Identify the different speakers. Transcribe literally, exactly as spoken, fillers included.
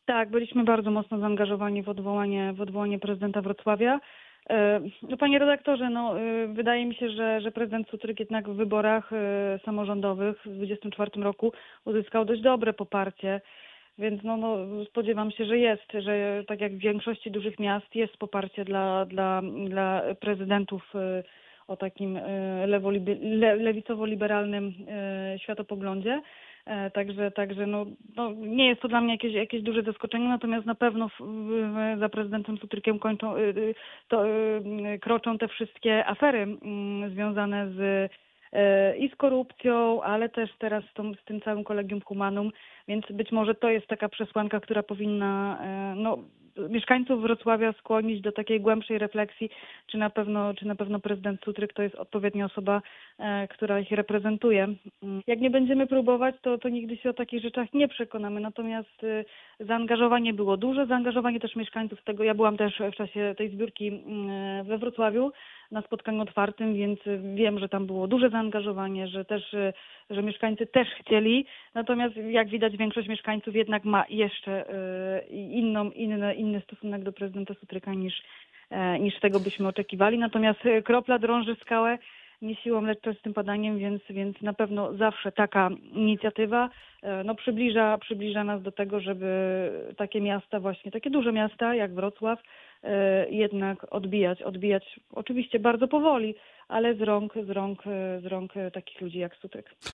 Speaker 1: Tak, byliśmy bardzo mocno zaangażowani w odwołanie, w odwołanie prezydenta Wrocławia. E, No, panie redaktorze, no, e, wydaje mi się, że, że prezydent Cutryk jednak w wyborach e, samorządowych w dwudziestym czwartym roku uzyskał dość dobre poparcie, więc no, no, spodziewam się, że jest, że tak jak w większości dużych miast jest poparcie dla, dla, dla prezydentów e, o takim e, lewolibe- le, lewicowo-liberalnym e, światopoglądzie. E, Także, także no, no, nie jest to dla mnie jakieś, jakieś duże zaskoczenie, natomiast na pewno w, w, za prezydentem Cutrykiem kończą, y, y, to, y, kroczą te wszystkie afery y, związane z y, i z korupcją, ale też teraz z, tą, z tym całym Collegium Humanum, więc być może to jest taka przesłanka, która powinna y, no, mieszkańców Wrocławia skłonić do takiej głębszej refleksji, czy na pewno, czy na pewno prezydent Cutryk to jest odpowiednia osoba, e, która ich reprezentuje. Mm. Jak nie będziemy próbować, to, to nigdy się o takich rzeczach nie przekonamy. Natomiast y, zaangażowanie było duże, zaangażowanie też mieszkańców tego. Ja byłam też w czasie tej zbiórki y, we Wrocławiu na spotkaniu otwartym, więc wiem, że tam było duże zaangażowanie, że też, y, że mieszkańcy też chcieli. Natomiast jak widać, większość mieszkańców jednak ma jeszcze y, inną, inny, inny stosunek do prezydenta Cutryka niż, e, niż tego byśmy oczekiwali. Natomiast e, kropla drąży skałę nie siłą, lecz czystym padaniem, więc, więc na pewno zawsze taka inicjatywa e, no, przybliża, przybliża nas do tego, żeby takie miasta, właśnie takie duże miasta jak Wrocław, e, jednak odbijać, odbijać oczywiście bardzo powoli, ale z rąk, z rąk, z rąk takich ludzi jak Cutryk.